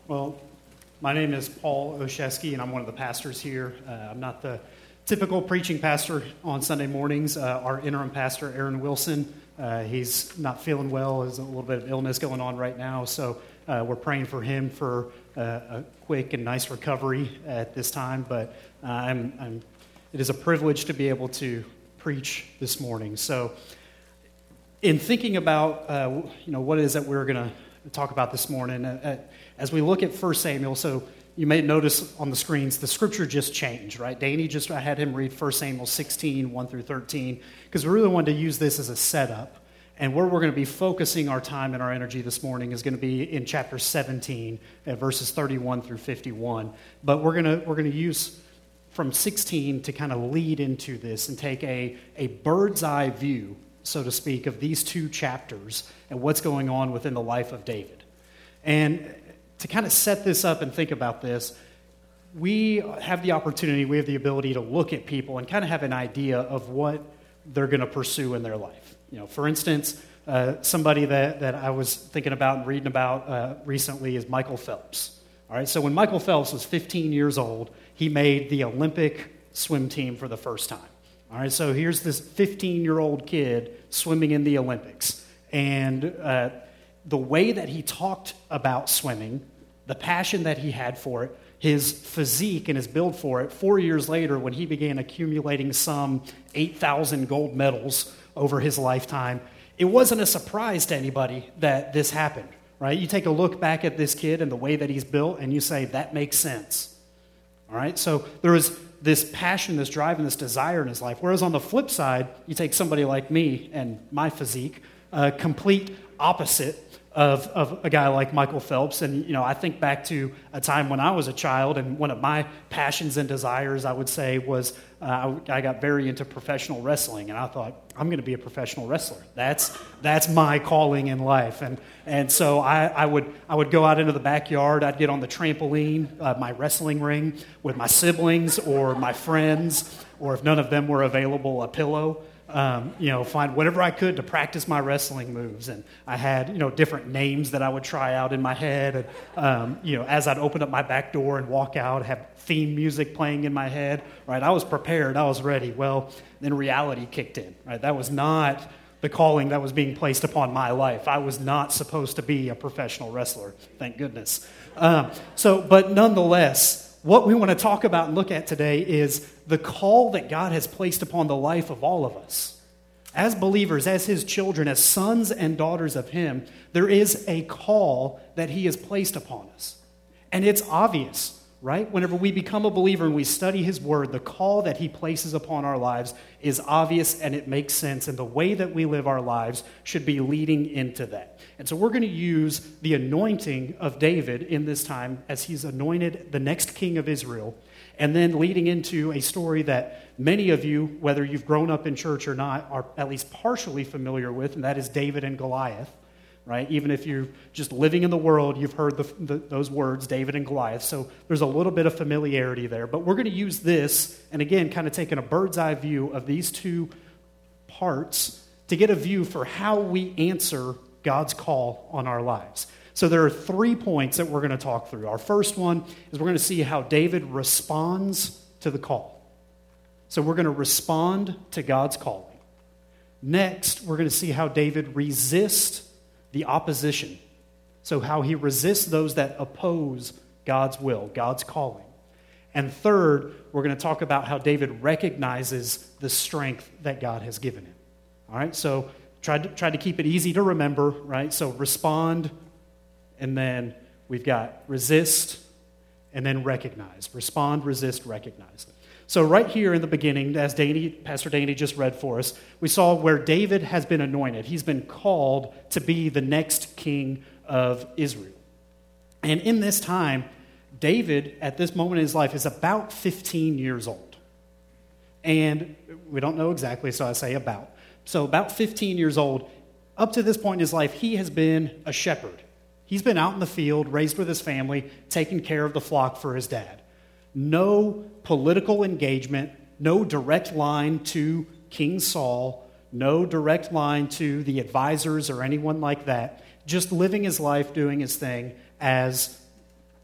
Well, my name is Paul Oshesky, and I'm one of the pastors here. I'm not the typical preaching pastor on Sunday mornings. Our interim pastor, Aaron Wilson, he's not feeling well. There's a little bit of illness going on right now, so we're praying for him for a quick and nice recovery at this time. But it is a privilege to be able to preach this morning. So, in thinking about what it is that we're going to talk about this morning, as we look at 1 Samuel, so you may notice on the screens, the scripture just changed, right? Danny I had him read 1 Samuel 16, 1 through 13, because we really wanted to use this as a setup. And where we're going to be focusing our time and our energy this morning is going to be in chapter 17, at verses 31 through 51. But we're going to use from 16 to kind of lead into this and take a bird's eye view, so to speak, of these two chapters and what's going on within the life of David. And to kind of set this up and think about this, we have the opportunity, we have the ability to look at people and kind of have an idea of what they're going to pursue in their life. For instance, somebody that I was thinking about and reading about recently is Michael Phelps. All right, so when Michael Phelps was 15 years old, he made the Olympic swim team for the first time. All right, so here's this 15-year-old kid swimming in the Olympics. And the way that he talked about swimming, the passion that he had for it, his physique and his build for it, 4 years later when he began accumulating some 8,000 gold medals over his lifetime, it wasn't a surprise to anybody that this happened, right? You take a look back at this kid and the way that he's built and you say, that makes sense. All right, so there was this passion, this drive, and this desire in his life. Whereas on the flip side, you take somebody like me and my physique, complete opposite of a guy like Michael Phelps. And, I think back to a time when I was a child, and one of my passions and desires, I would say, was I got very into professional wrestling, and I thought, I'm going to be a professional wrestler. That's my calling in life. And so I would go out into the backyard. I'd get on the trampoline, my wrestling ring, with my siblings or my friends, or if none of them were available, a pillow. Find whatever I could to practice my wrestling moves. And I had, different names that I would try out in my head. And, as I'd open up my back door and walk out, have theme music playing in my head, right? I was prepared. I was ready. Well, then reality kicked in, right? That was not the calling that was being placed upon my life. I was not supposed to be a professional wrestler. Thank goodness. But nonetheless, what we want to talk about and look at today is the call that God has placed upon the life of all of us. As believers, as His children, as sons and daughters of Him, there is a call that He has placed upon us. And it's obvious, right? Whenever we become a believer and we study His Word, the call that He places upon our lives is obvious and it makes sense. And the way that we live our lives should be leading into that. And so we're going to use the anointing of David in this time as he's anointed the next king of Israel, and then leading into a story that many of you, whether you've grown up in church or not, are at least partially familiar with, and that is David and Goliath, right? Even if you're just living in the world, you've heard those words, David and Goliath. So there's a little bit of familiarity there. But we're going to use this, and again, kind of taking a bird's eye view of these two parts to get a view for how we answer God's call on our lives. So there are 3 points that we're going to talk through. Our first one is we're going to see how David responds to the call. So we're going to respond to God's calling. Next, we're going to see how David resists the opposition. So how he resists those that oppose God's will, God's calling. And third, we're going to talk about how David recognizes the strength that God has given him. All right, so try to keep it easy to remember, right? So respond, and then we've got resist, and then recognize. Respond, resist, recognize. So right here in the beginning, as Pastor Danny just read for us, we saw where David has been anointed. He's been called to be the next king of Israel. And in this time, David, at this moment in his life, is about 15 years old. And we don't know exactly, so I say about. So about 15 years old, up to this point in his life, he has been a shepherd. He's been out in the field, raised with his family, taking care of the flock for his dad. No political engagement, no direct line to King Saul, no direct line to the advisors or anyone like that. Just living his life, doing his thing as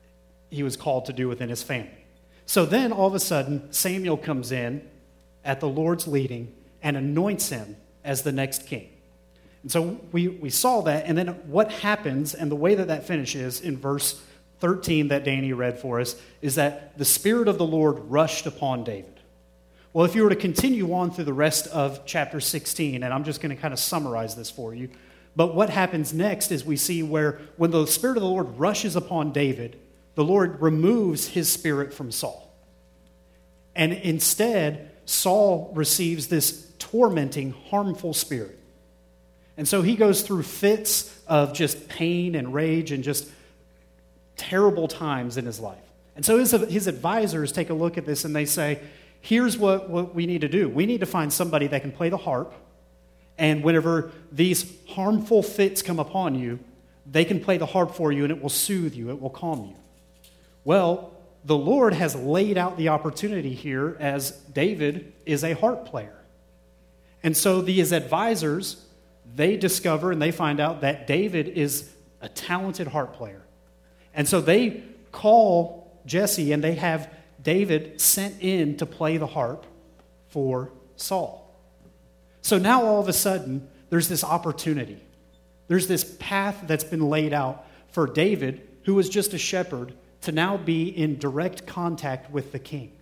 he was called to do within his family. So then all of a sudden, Samuel comes in at the Lord's leading and anoints him as the next king. And so we saw that, and then what happens, and the way that finishes in verse 13 that Danny read for us, is that the Spirit of the Lord rushed upon David. Well, if you were to continue on through the rest of chapter 16, and I'm just going to kind of summarize this for you, but what happens next is we see where when the Spirit of the Lord rushes upon David, the Lord removes his spirit from Saul. And instead, Saul receives this tormenting, harmful spirit. And so he goes through fits of just pain and rage and just terrible times in his life. And so his advisors take a look at this and they say, here's what we need to do. We need to find somebody that can play the harp, and whenever these harmful fits come upon you, they can play the harp for you and it will soothe you, it will calm you. Well, the Lord has laid out the opportunity here as David is a harp player. And so these advisors, they discover and they find out that David is a talented harp player. And so they call Jesse and they have David sent in to play the harp for Saul. So now all of a sudden, there's this opportunity. There's this path that's been laid out for David, who was just a shepherd, to now be in direct contact with the king.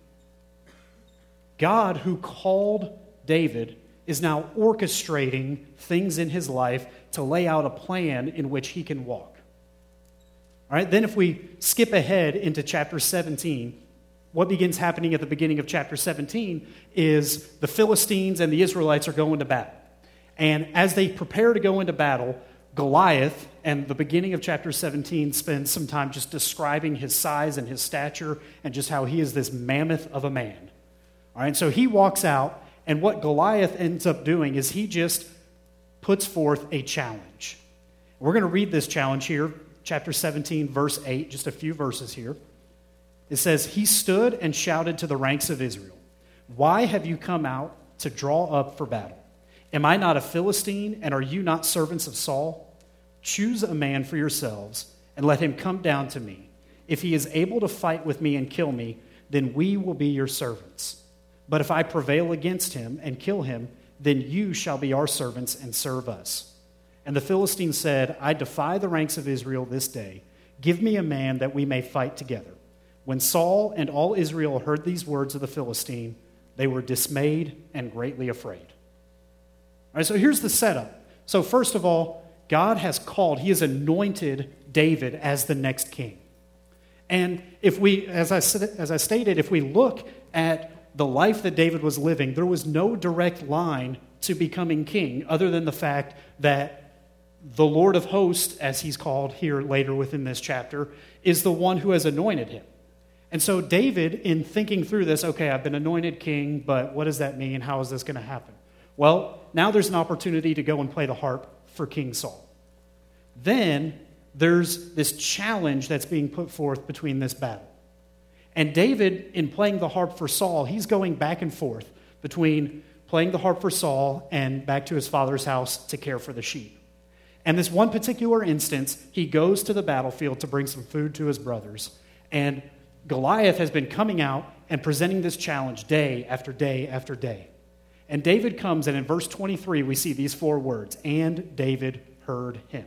God, who called David, is now orchestrating things in his life to lay out a plan in which he can walk. All right, then if we skip ahead into chapter 17, what begins happening at the beginning of chapter 17 is the Philistines and the Israelites are going to battle. And as they prepare to go into battle, Goliath, and the beginning of chapter 17 spends some time just describing his size and his stature and just how he is this mammoth of a man. All right, so he walks out, and what Goliath ends up doing is he just puts forth a challenge. We're going to read this challenge here, chapter 17, verse 8, just a few verses here. It says, "He stood and shouted to the ranks of Israel, 'Why have you come out to draw up for battle? Am I not a Philistine, and are you not servants of Saul? Choose a man for yourselves, and let him come down to me. If he is able to fight with me and kill me, then we will be your servants. But if I prevail against him and kill him, then you shall be our servants and serve us.' And the Philistines said, 'I defy the ranks of Israel this day. Give me a man that we may fight together.' When Saul and all Israel heard these words of the Philistine, they were dismayed and greatly afraid." All right, so here's the setup. So first of all, God has called, he has anointed David as the next king. And if we, as I stated, if we look at the life that David was living, there was no direct line to becoming king other than the fact that the Lord of hosts, as he's called here later within this chapter, is the one who has anointed him. And so David, in thinking through this, okay, I've been anointed king, but what does that mean? How is this going to happen? Well, now there's an opportunity to go and play the harp for King Saul. Then there's this challenge that's being put forth between this battle. And David, in playing the harp for Saul, he's going back and forth between playing the harp for Saul and back to his father's house to care for the sheep. And this one particular instance, he goes to the battlefield to bring some food to his brothers. And Goliath has been coming out and presenting this challenge day after day after day. And David comes, and in verse 23, we see these 4 words, "And David heard him."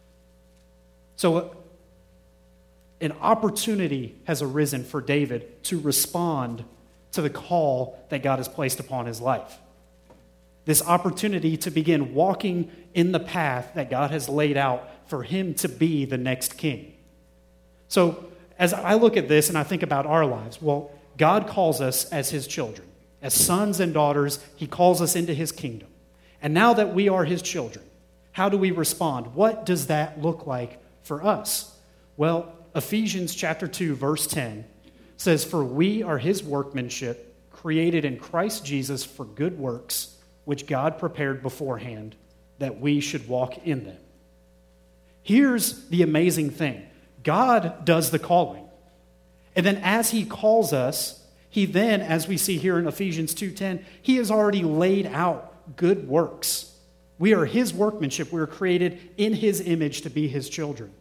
So an opportunity has arisen for David to respond to the call that God has placed upon his life. This opportunity to begin walking in the path that God has laid out for him to be the next king. So as I look at this and I think about our lives, well, God calls us as his children. As sons and daughters, he calls us into his kingdom. And now that we are his children, how do we respond? What does that look like for us? Well, Ephesians chapter 2, verse 10 says, "For we are his workmanship, created in Christ Jesus for good works, which God prepared beforehand that we should walk in them." Here's the amazing thing. God does the calling. And then as he calls us, he then, as we see here in Ephesians 2:10, he has already laid out good works. We are his workmanship. We are created in his image to be his children.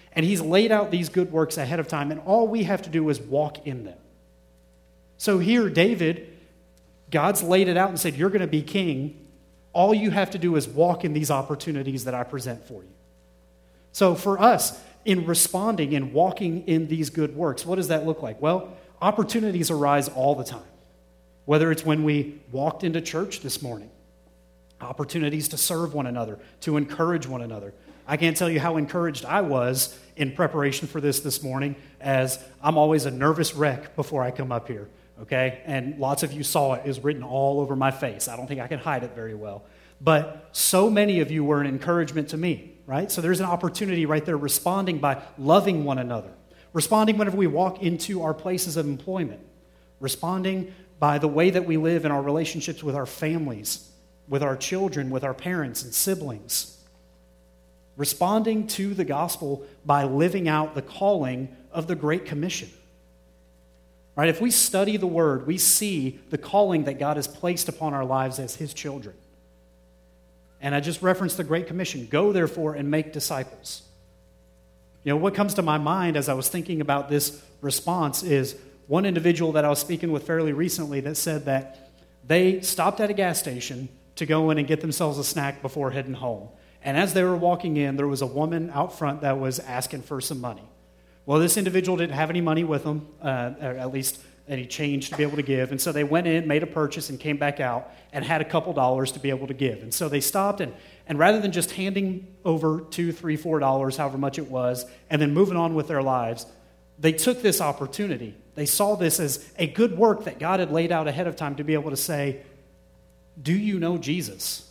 And he's laid out these good works ahead of time, and all we have to do is walk in them. So here, David, God's laid it out and said, you're going to be king. All you have to do is walk in these opportunities that I present for you. So for us, in responding and walking in these good works, what does that look like? Well, opportunities arise all the time. Whether it's when we walked into church this morning, opportunities to serve one another, to encourage one another. I can't tell you how encouraged I was in preparation for this morning, as I'm always a nervous wreck before I come up here, okay? And lots of you saw it. It was written all over my face. I don't think I can hide it very well. But so many of you were an encouragement to me, right? So there's an opportunity right there, responding by loving one another, responding whenever we walk into our places of employment, responding by the way that we live in our relationships with our families, with our children, with our parents and siblings. Responding to the gospel by living out the calling of the Great Commission. Right? If we study the Word, we see the calling that God has placed upon our lives as His children. And I just referenced the Great Commission. Go, therefore, and make disciples. You know, what comes to my mind as I was thinking about this response is one individual that I was speaking with fairly recently that said that they stopped at a gas station to go in and get themselves a snack before heading home. And as they were walking in, there was a woman out front that was asking for some money. Well, this individual didn't have any money with them, or at least any change to be able to give. And so they went in, made a purchase, and came back out and had a couple dollars to be able to give. And so they stopped, and rather than just handing over $2, $3, $4, however much it was, and then moving on with their lives, they took this opportunity. They saw this as a good work that God had laid out ahead of time to be able to say, do you know Jesus?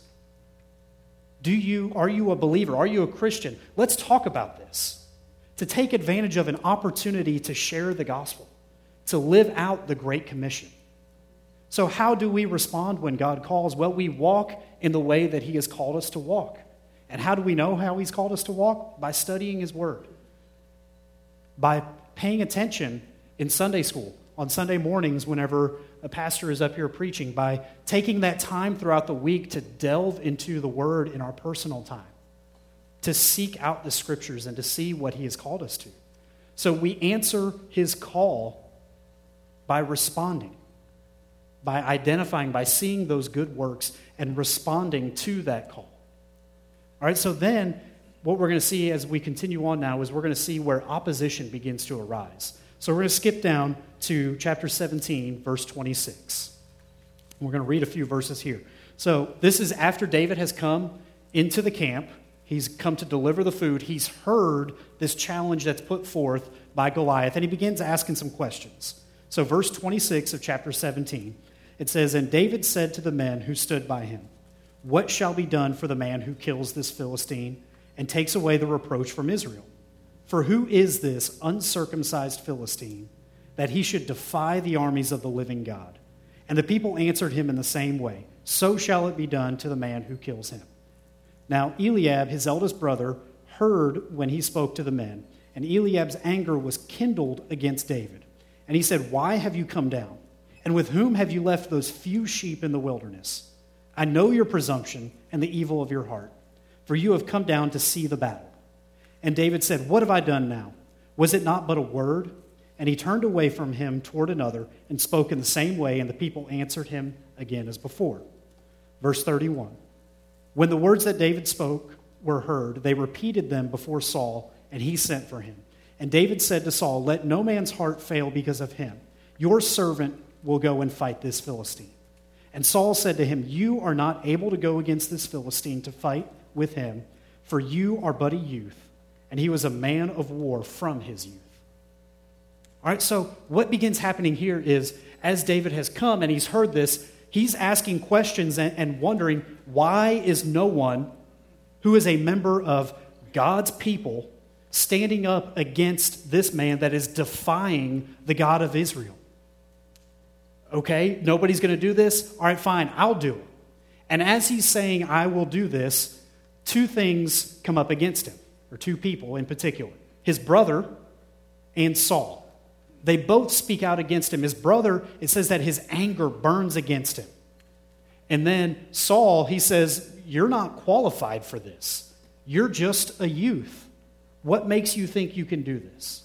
Are you a believer? Are you a Christian? Let's talk about this. To take advantage of an opportunity to share the gospel, to live out the Great Commission. So how do we respond when God calls? Well, we walk in the way that He has called us to walk. And how do we know how He's called us to walk? By studying His Word. By paying attention in Sunday school, on Sunday mornings whenever a pastor is up here preaching, by taking that time throughout the week to delve into the Word in our personal time, to seek out the Scriptures and to see what He has called us to. So we answer His call by responding, by identifying, by seeing those good works and responding to that call. All right, so then what we're going to see as we continue on now is we're going to see where opposition begins to arise. So we're going to skip down to chapter 17, verse 26. We're going to read a few verses here. So this is after David has come into the camp. He's come to deliver the food. He's heard this challenge that's put forth by Goliath, and he begins asking some questions. So verse 26 of chapter 17, it says, "And David said to the men who stood by him, 'What shall be done for the man who kills this Philistine and takes away the reproach from Israel? For who is this uncircumcised Philistine that he should defy the armies of the living God?' And the people answered him in the same way, 'So shall it be done to the man who kills him.' Now Eliab, his eldest brother, heard when he spoke to the men, and Eliab's anger was kindled against David. And he said, 'Why have you come down? And with whom have you left those few sheep in the wilderness? I know your presumption and the evil of your heart, for you have come down to see the battle.' And David said, 'What have I done now? Was it not but a word?' And he turned away from him toward another and spoke in the same way, and the people answered him again as before." Verse 31. "When the words that David spoke were heard, they repeated them before Saul, and he sent for him. And David said to Saul, 'Let no man's heart fail because of him. Your servant will go and fight this Philistine.' And Saul said to him, 'You are not able to go against this Philistine to fight with him, for you are but a youth.' And he was a man of war from his youth." All right, so what begins happening here is as David has come and he's heard this, he's asking questions and wondering, why is no one who is a member of God's people standing up against this man that is defying the God of Israel? Okay, nobody's going to do this? All right, fine, I'll do it. And as he's saying, "I will do this," two things come up against him, or two people in particular. His brother and Saul. They both speak out against him. His brother, it says that his anger burns against him. And then Saul, he says, "You're not qualified for this. You're just a youth. What makes you think you can do this?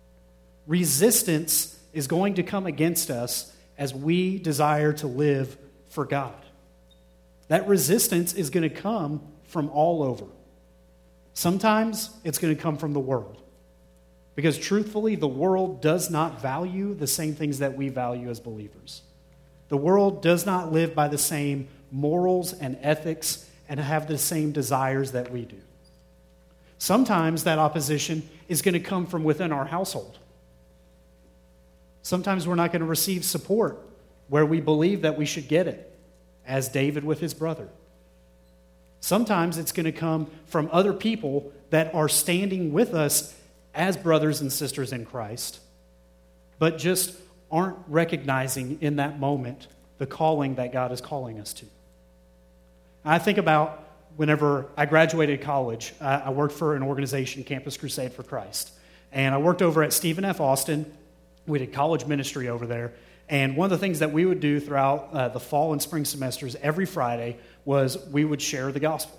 Resistance is going to come against us as we desire to live for God. That resistance is going to come from all over. Sometimes it's going to come from the world. Because truthfully, the world does not value the same things that we value as believers. The world does not live by the same morals and ethics and have the same desires that we do. Sometimes that opposition is going to come from within our household. Sometimes we're not going to receive support where we believe that we should get it, as David with his brother. Sometimes it's going to come from other people that are standing with us as brothers and sisters in Christ, but just aren't recognizing in that moment the calling that God is calling us to. I think about whenever I graduated college, I worked for an organization, Campus Crusade for Christ. And I worked over at Stephen F. Austin. We did college ministry over there. And one of the things that we would do throughout the fall and spring semesters every Friday was we would share the gospel.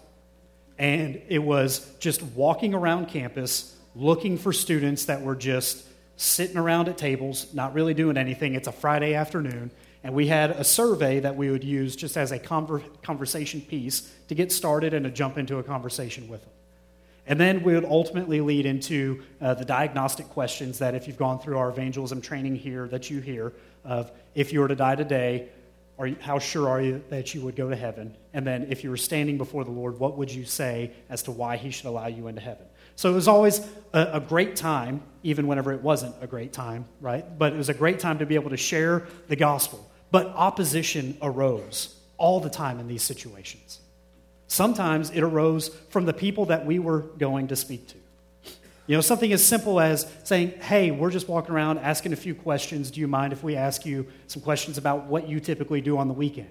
And it was just walking around campus looking for students that were just sitting around at tables, not really doing anything. It's a Friday afternoon. And we had a survey that we would use just as a conversation piece to get started and to jump into a conversation with them. And then we would ultimately lead into the diagnostic questions that if you've gone through our evangelism training here, that you hear of if you were to die today, how sure are you that you would go to heaven? And then if you were standing before the Lord, what would you say as to why he should allow you into heaven? So it was always a great time, even whenever it wasn't a great time, right? But it was a great time to be able to share the gospel. But opposition arose all the time in these situations. Sometimes it arose from the people that we were going to speak to. You know, something as simple as saying, hey, we're just walking around asking a few questions. Do you mind if we ask you some questions about what you typically do on the weekend?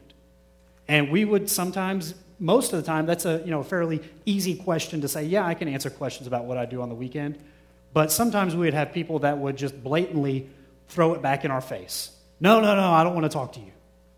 And we would sometimes, most of the time, that's a fairly easy question to say, yeah, I can answer questions about what I do on the weekend. But sometimes we would have people that would just blatantly throw it back in our face. No, I don't want to talk to you.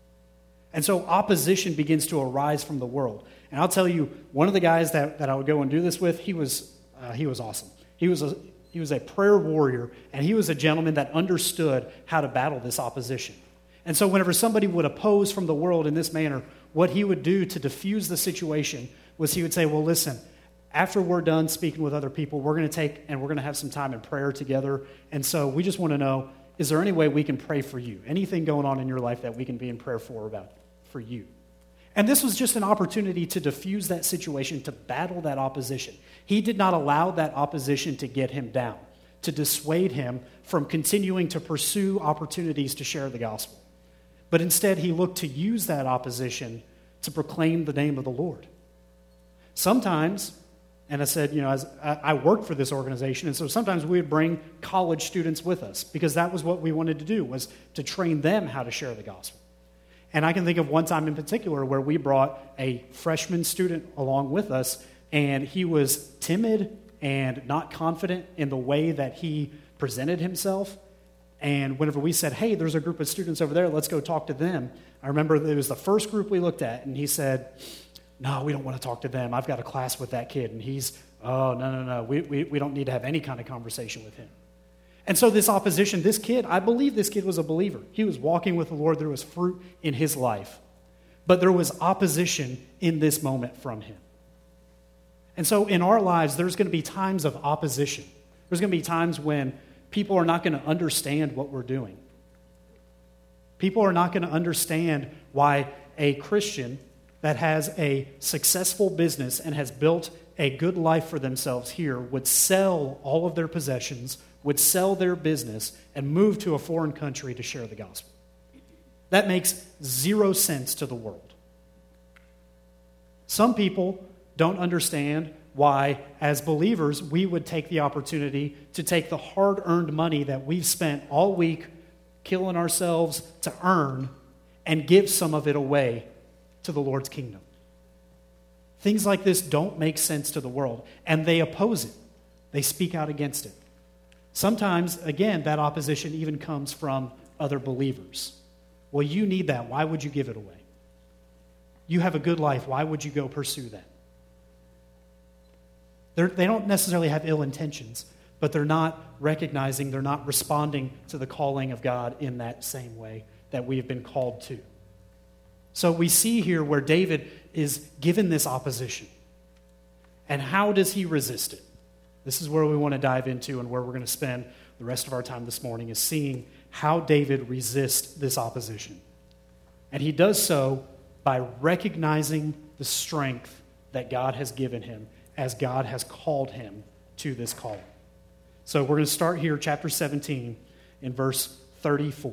And so opposition begins to arise from the world. And I'll tell you, one of the guys that I would go and do this with, he was awesome. He was a prayer warrior, and he was a gentleman that understood how to battle this opposition. And so whenever somebody would oppose from the world in this manner, what he would do to diffuse the situation was he would say, well, listen, after we're done speaking with other people, we're going to have some time in prayer together. And so we just want to know, is there any way we can pray for you? Anything going on in your life that we can be in prayer for you? And this was just an opportunity to diffuse that situation, to battle that opposition. He did not allow that opposition to get him down, to dissuade him from continuing to pursue opportunities to share the gospel. But instead, he looked to use that opposition to proclaim the name of the Lord. Sometimes, and I said, as I worked for this organization, and so sometimes we would bring college students with us because that was what we wanted to do, was to train them how to share the gospel. And I can think of one time in particular where we brought a freshman student along with us, and he was timid and not confident in the way that he presented himself. And whenever we said, hey, there's a group of students over there, let's go talk to them, I remember it was the first group we looked at, and he said, no, we don't want to talk to them. I've got a class with that kid. And he's, no. We don't need to have any kind of conversation with him. And so this opposition, this kid, I believe this kid was a believer. He was walking with the Lord. There was fruit in his life. But there was opposition in this moment from him. And so in our lives, there's going to be times of opposition. There's going to be times when people are not going to understand what we're doing. People are not going to understand why a Christian that has a successful business and has built a good life for themselves here would sell all of their possessions, would sell their business, and move to a foreign country to share the gospel. That makes zero sense to the world. Some people don't understand why, as believers, we would take the opportunity to take the hard-earned money that we've spent all week killing ourselves to earn and give some of it away to the Lord's kingdom. Things like this don't make sense to the world, and they oppose it. They speak out against it. Sometimes, again, that opposition even comes from other believers. Well, you need that. Why would you give it away? You have a good life. Why would you go pursue that? They don't necessarily have ill intentions, but they're not recognizing, they're not responding to the calling of God in that same way that we have been called to. So we see here where David is given this opposition. And how does he resist it? This is where we want to dive into, and where we're going to spend the rest of our time this morning, is seeing how David resists this opposition. And he does so by recognizing the strength that God has given him as God has called him to this calling. So we're going to start here, chapter 17, in verse 34.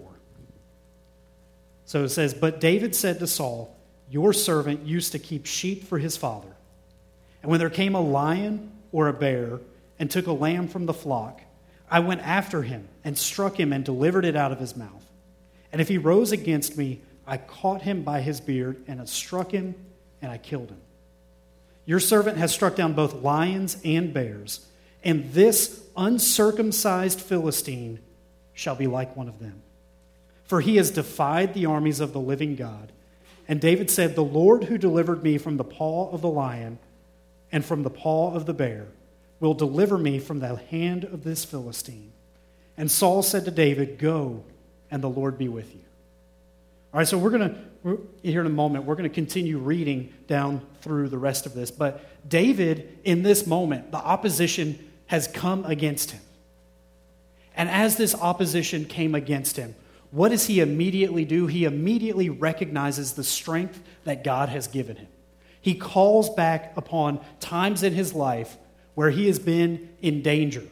So it says, "But David said to Saul, 'Your servant used to keep sheep for his father. And when there came a lion or a bear and took a lamb from the flock, I went after him and struck him and delivered it out of his mouth. And if he rose against me, I caught him by his beard and I struck him and I killed him. Your servant has struck down both lions and bears, and this uncircumcised Philistine shall be like one of them. For he has defied the armies of the living God.' And David said, 'The Lord who delivered me from the paw of the lion and from the paw of the bear will deliver me from the hand of this Philistine.' And Saul said to David, 'Go, and the Lord be with you.'" All right, so here in a moment, we're going to continue reading down through the rest of this. But David, in this moment, the opposition has come against him. And as this opposition came against him, what does he immediately do? He immediately recognizes the strength that God has given him. He calls back upon times in his life where he has been in danger,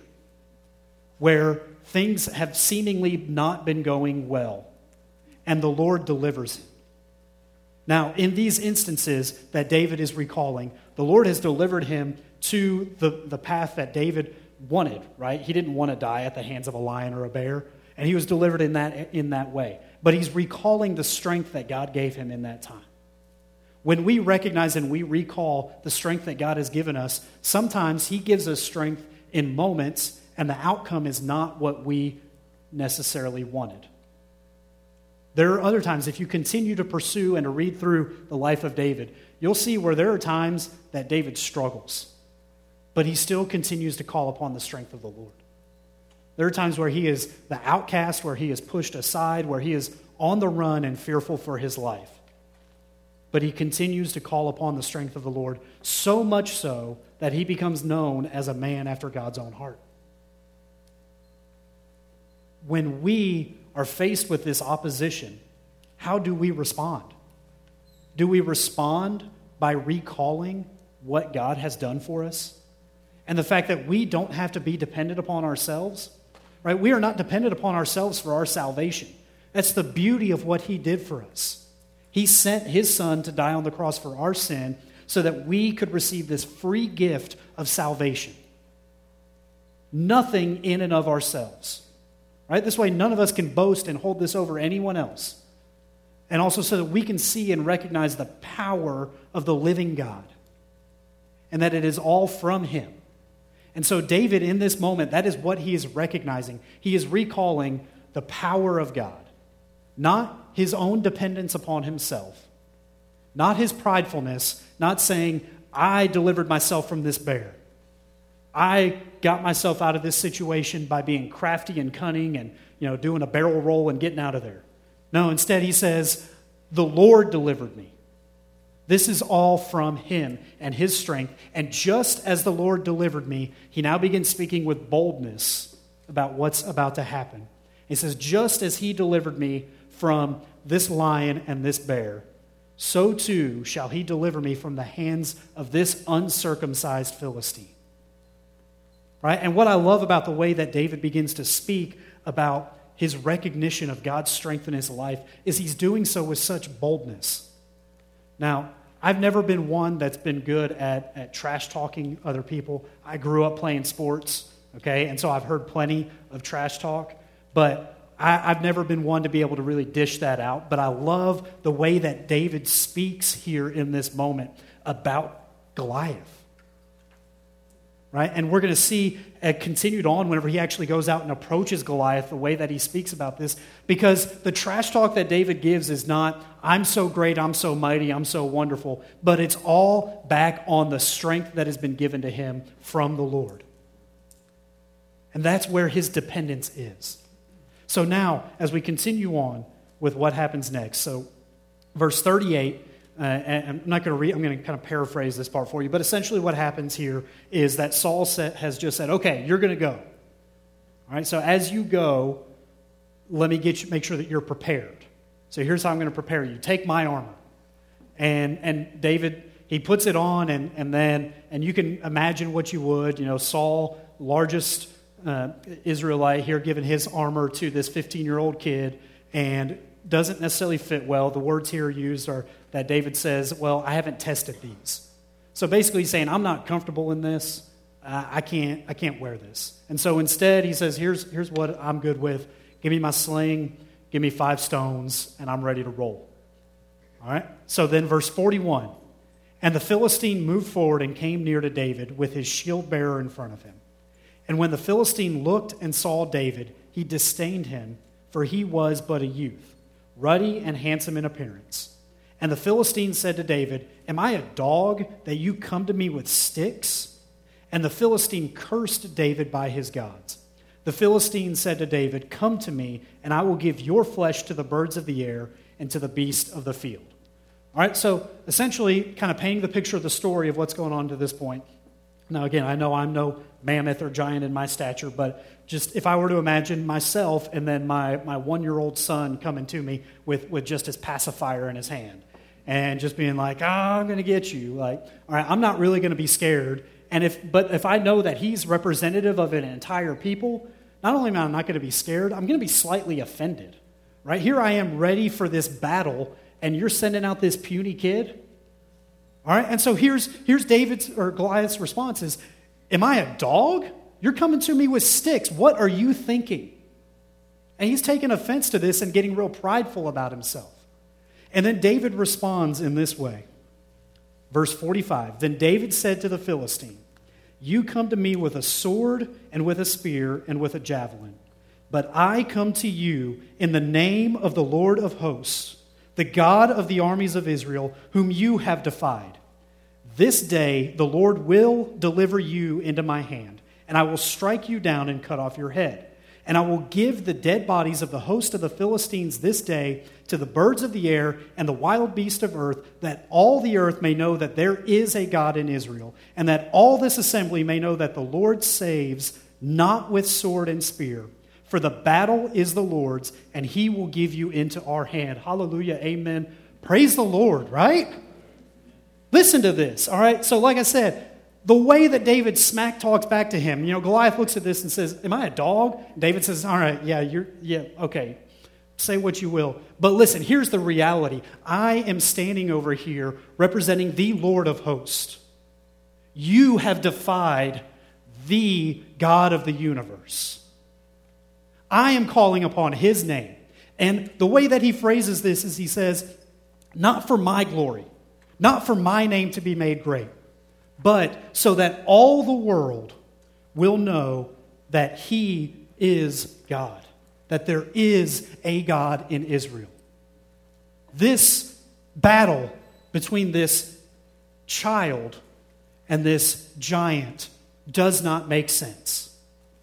where things have seemingly not been going well, and the Lord delivers him. Now, in these instances that David is recalling, the Lord has delivered him to the path that David wanted, right? He didn't want to die at the hands of a lion or a bear, and he was delivered in that way. But he's recalling the strength that God gave him in that time. When we recognize and we recall the strength that God has given us, sometimes he gives us strength in moments, and the outcome is not what we necessarily wanted. There are other times, if you continue to pursue and to read through the life of David, you'll see where there are times that David struggles, but he still continues to call upon the strength of the Lord. There are times where he is the outcast, where he is pushed aside, where he is on the run and fearful for his life. But he continues to call upon the strength of the Lord, so much so that he becomes known as a man after God's own heart. When we are faced with this opposition, how do we respond? Do we respond by recalling what God has done for us? And the fact that we don't have to be dependent upon ourselves, right? We are not dependent upon ourselves for our salvation. That's the beauty of what he did for us. He sent his son to die on the cross for our sin so that we could receive this free gift of salvation. Nothing in and of ourselves. Right? This way, none of us can boast and hold this over anyone else. And also so that we can see and recognize the power of the living God. And that it is all from him. And so David, in this moment, that is what he is recognizing. He is recalling the power of God. Not his own dependence upon himself. Not his pridefulness. Not saying, I delivered myself from this bear. I got myself out of this situation by being crafty and cunning and, doing a barrel roll and getting out of there. No, instead he says, the Lord delivered me. This is all from him and his strength. And just as the Lord delivered me, he now begins speaking with boldness about what's about to happen. He says, just as he delivered me from this lion and this bear, so too shall he deliver me from the hands of this uncircumcised Philistine. Right? And what I love about the way that David begins to speak about his recognition of God's strength in his life is he's doing so with such boldness. Now, I've never been one that's been good at trash talking other people. I grew up playing sports, okay? And so I've heard plenty of trash talk, but I've never been one to be able to really dish that out. But I love the way that David speaks here in this moment about Goliath. right? And we're going to see continued on whenever he actually goes out and approaches Goliath, the way that he speaks about this, because the trash talk that David gives is not, I'm so great, I'm so mighty, I'm so wonderful, but it's all back on the strength that has been given to him from the Lord. And that's where his dependence is. So now, as we continue on with what happens next, so verse 38, and I'm not going to read, I'm going to kind of paraphrase this part for you, but essentially what happens here is that Saul has just said, okay, you're going to go. All right, so as you go, let me make sure that you're prepared. So here's how I'm going to prepare you. Take my armor. And David, he puts it on, and you can imagine what you would. Saul, largest Israelite here, giving his armor to this 15-year-old kid, and doesn't necessarily fit well. The words here used are that David says, well, I haven't tested these. So basically he's saying, I'm not comfortable in this. I can't wear this. And so instead he says, here's what I'm good with. Give me my sling, give me 5 stones, and I'm ready to roll. All right? So then verse 41, and the Philistine moved forward and came near to David with his shield bearer in front of him. And when the Philistine looked and saw David, he disdained him, for he was but a youth, ruddy and handsome in appearance. And the Philistine said to David, am I a dog that you come to me with sticks? And the Philistine cursed David by his gods. The Philistine said to David, come to me, and I will give your flesh to the birds of the air and to the beasts of the field. All right, so essentially kind of painting the picture of the story of what's going on to this point. Now, again, I know I'm no mammoth or giant in my stature, but just if I were to imagine myself and then my 1-year-old son coming to me with just his pacifier in his hand and just being like, I'm going to get you. Like, all right, I'm not really going to be scared. But if I know that he's representative of an entire people, not only am I not going to be scared, I'm going to be slightly offended. Right? Here I am ready for this battle, and you're sending out this puny kid. All right, and so here's David's or Goliath's response is, am I a dog? You're coming to me with sticks. What are you thinking? And he's taking offense to this and getting real prideful about himself. And then David responds in this way. Verse 45, then David said to the Philistine, you come to me with a sword and with a spear and with a javelin, but I come to you in the name of the Lord of hosts, the God of the armies of Israel, whom you have defied. This day the Lord will deliver you into my hand, and I will strike you down and cut off your head. And I will give the dead bodies of the host of the Philistines this day to the birds of the air and the wild beasts of earth, that all the earth may know that there is a God in Israel, and that all this assembly may know that the Lord saves not with sword and spear. For the battle is the Lord's, and he will give you into our hand. Hallelujah, amen. Praise the Lord, right? Listen to this, all right? So like I said, the way that David smack talks back to him, Goliath looks at this and says, am I a dog? David says, all right, okay. Say what you will. But listen, here's the reality. I am standing over here representing the Lord of hosts. You have defied the God of the universe. I am calling upon his name. And the way that he phrases this is he says, not for my glory, not for my name to be made great, but so that all the world will know that he is God, that there is a God in Israel. This battle between this child and this giant does not make sense.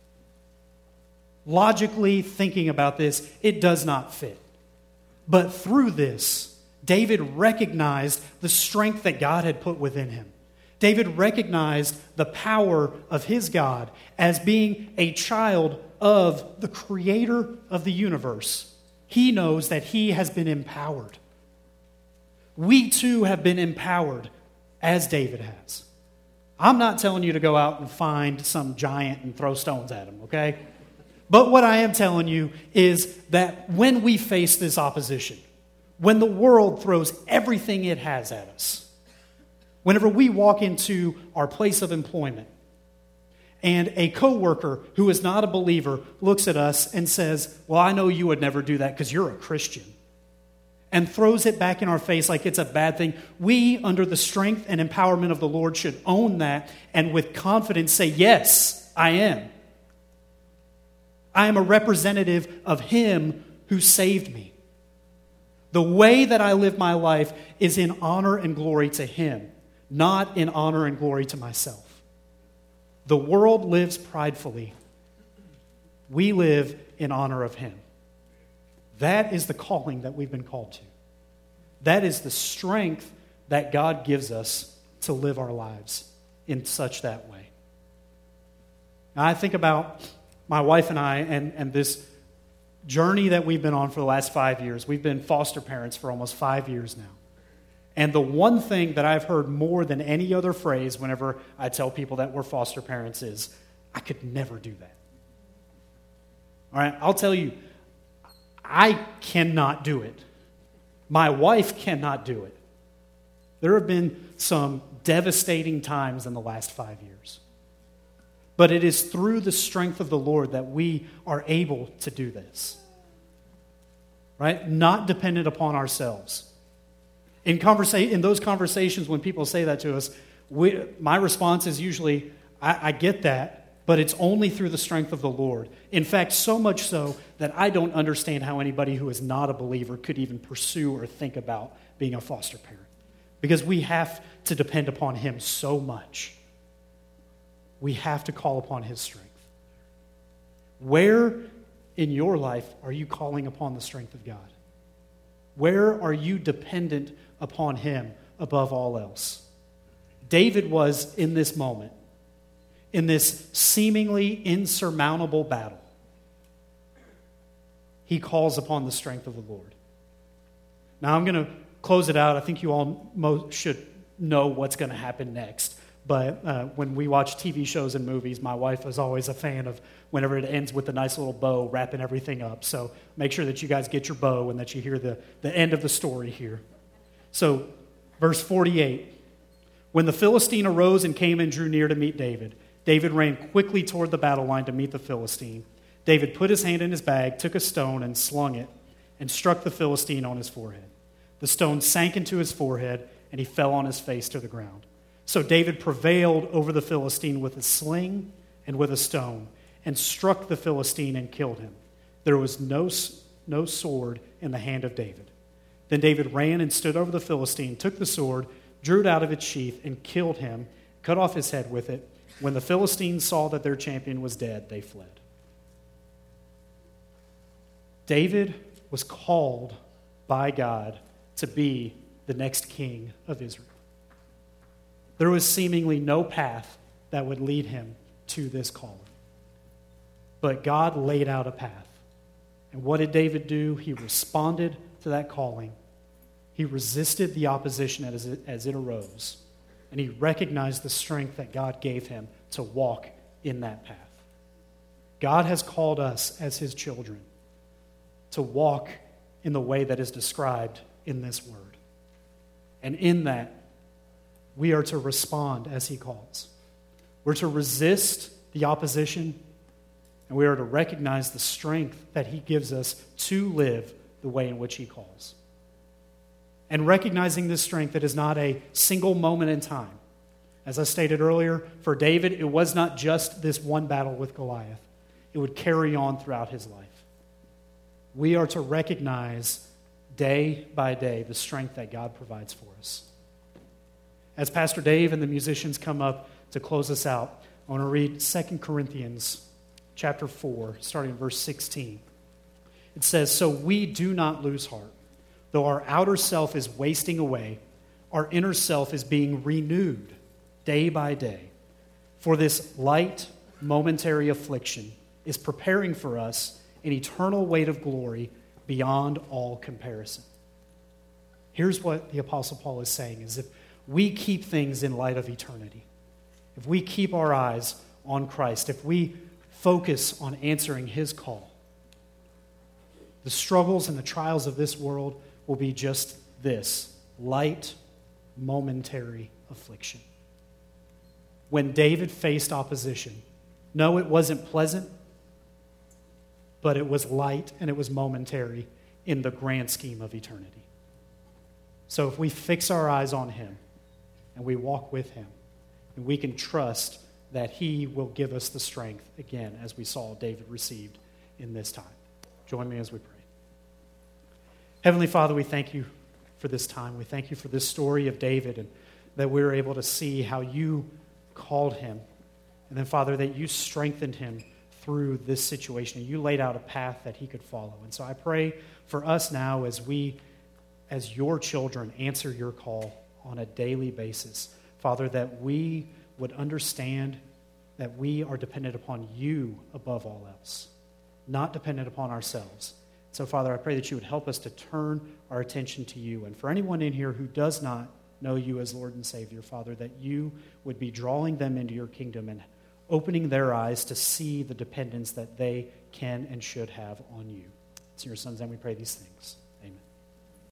Logically thinking about this, it does not fit. But through this, David recognized the strength that God had put within him. David recognized the power of his God as being a child of the creator of the universe. He knows that he has been empowered. We too have been empowered as David has. I'm not telling you to go out and find some giant and throw stones at him, okay? But what I am telling you is that when we face this opposition, when the world throws everything it has at us, whenever we walk into our place of employment and a coworker who is not a believer looks at us and says, well, I know you would never do that because you're a Christian. and throws it back in our face like it's a bad thing. We, under the strength and empowerment of the Lord, should own that and with confidence say, yes, I am. I am a representative of Him who saved me. The way that I live my life is in honor and glory to Him, not in honor and glory to myself. The world lives pridefully. We live in honor of Him. That is the calling that we've been called to. That is the strength that God gives us to live our lives in such that way. Now, I think about my wife and I and this journey that we've been on for the last 5 years. We've been foster parents for almost 5 years now. And the one thing that I've heard more than any other phrase whenever I tell people that we're foster parents is, I could never do that. All right, I'll tell you, I cannot do it. My wife cannot do it. There have been some devastating times in the last 5 years. But it is through the strength of the Lord that we are able to do this. Right? Not dependent upon ourselves. In those conversations, when people say that to us, my response is usually, I get that, but it's only through the strength of the Lord. In fact, so much so that I don't understand how anybody who is not a believer could even pursue or think about being a foster parent. Because we have to depend upon Him so much. We have to call upon His strength. Where in your life are you calling upon the strength of God? Where are you dependent upon Him above all else? David was in this moment, in this seemingly insurmountable battle. He calls upon the strength of the Lord. Now I'm going to close it out. I think you all should know what's going to happen next. But when we watch TV shows and movies, my wife is always a fan of whenever it ends with a nice little bow, wrapping everything up. So make sure that you guys get your bow and that you hear the end of the story here. So verse 48, when the Philistine arose and came and drew near to meet David, David ran quickly toward the battle line to meet the Philistine. David put his hand in his bag, took a stone and slung it, and struck the Philistine on his forehead. The stone sank into his forehead, and he fell on his face to the ground. So David prevailed over the Philistine with a sling and with a stone, and struck the Philistine and killed him. There was no sword in the hand of David. Then David ran and stood over the Philistine, took the sword, drew it out of its sheath, and killed him, cut off his head with it. When the Philistines saw that their champion was dead, they fled. David was called by God to be the next king of Israel. There was seemingly no path that would lead him to this calling. But God laid out a path. And what did David do? He responded to that calling. He resisted the opposition as it arose. And he recognized the strength that God gave him to walk in that path. God has called us as His children to walk in the way that is described in this word. And in that, we are to respond as He calls. We're to resist the opposition, and we are to recognize the strength that He gives us to live the way in which He calls. And recognizing this strength, it is not a single moment in time. As I stated earlier, for David, it was not just this one battle with Goliath. It would carry on throughout his life. We are to recognize day by day the strength that God provides for us. As Pastor Dave and the musicians come up to close us out, I want to read 2 Corinthians chapter 4, starting in verse 16. It says, "So we do not lose heart. Though our outer self is wasting away, our inner self is being renewed day by day. For this light, momentary affliction is preparing for us an eternal weight of glory beyond all comparison." Here's what the Apostle Paul is saying, is if we keep things in light of eternity, if we keep our eyes on Christ, if we focus on answering His call, the struggles and the trials of this world will be just this, light, momentary affliction. When David faced opposition, no, it wasn't pleasant, but it was light and it was momentary in the grand scheme of eternity. So if we fix our eyes on him and we walk with him, and we can trust that he will give us the strength, again, as we saw David received in this time. Join me as we pray. Heavenly Father, we thank you for this time. We thank you for this story of David, and that we're able to see how you called him. And then, Father, that you strengthened him through this situation. You laid out a path that he could follow. And so I pray for us now as we, as your children, answer your call on a daily basis. Father, that we would understand that we are dependent upon you above all else, not dependent upon ourselves. So, Father, I pray that you would help us to turn our attention to you. And for anyone in here who does not know you as Lord and Savior, Father, that you would be drawing them into your kingdom and opening their eyes to see the dependence that they can and should have on you. It's in your Son's name we pray these things.